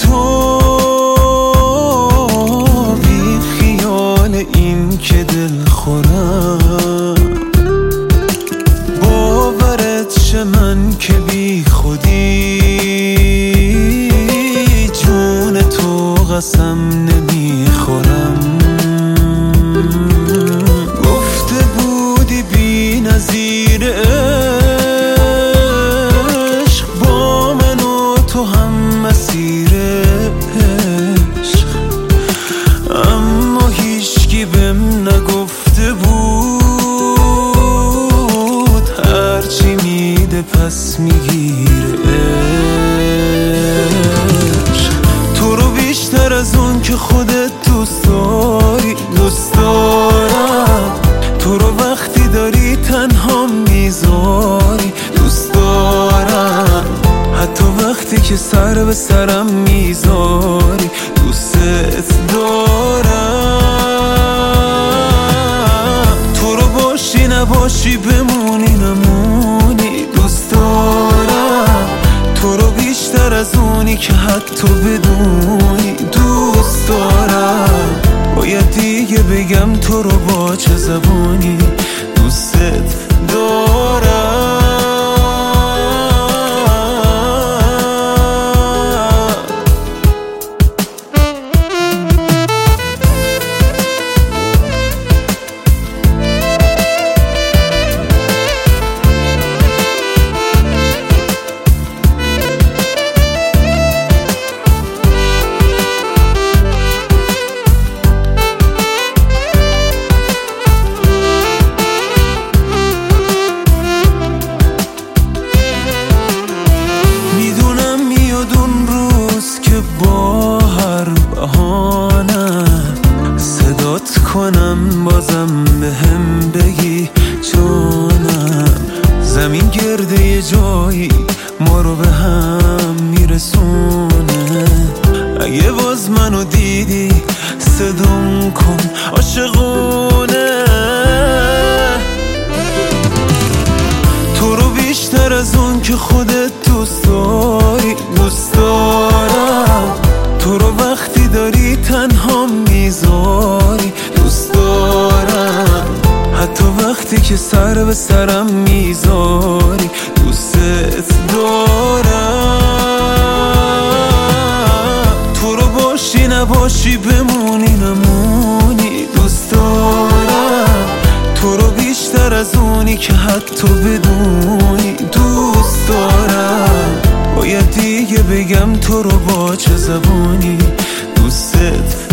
تو بی خیال این که دل خورم، باورت شه من که بی خودی جون تو قسم نمیخورم. گفته بودی بی نظیر عشق، با من و تو هم مسیر عشق، اما هیچکی بهم نگفته بود هرچی میده پس میگیره عشق. تو رو بیشتر از اون که خودت دوست داری دوست دارم، تو رو وقتی داری تنها میذاری دوست دارم، حتی وقتی که سر به سرم میذاری دوست دارم. تو رو باشی نباشی بمونی نمونی دوست دارم، تو رو بیشتر از اونی که حتی بدونی دوست دارم. باید دیگه بگم تو رو با چه زبانی دوستت دارم. با هر بهانه صدات کنم بازم بهم بگی جانم، زمین گرده یه جایی ما رو به هم میرسونه. اگه باز منو دیدی صدام کن عاشقونه. تو رو بیشتر از اون که خودت دوست داری دوست دارم، تو رو وقتی داری تنها میذاری دوست دارم، حتی وقتی که سر به سرم میذاری دوست دارم. تو رو باشی نباشی بمونی نمونی دوست دارم، تو رو بیشتر از اونی که حتی بدونی دوست دارم. باید دیگه بگم تو رو با چه زبانی دوست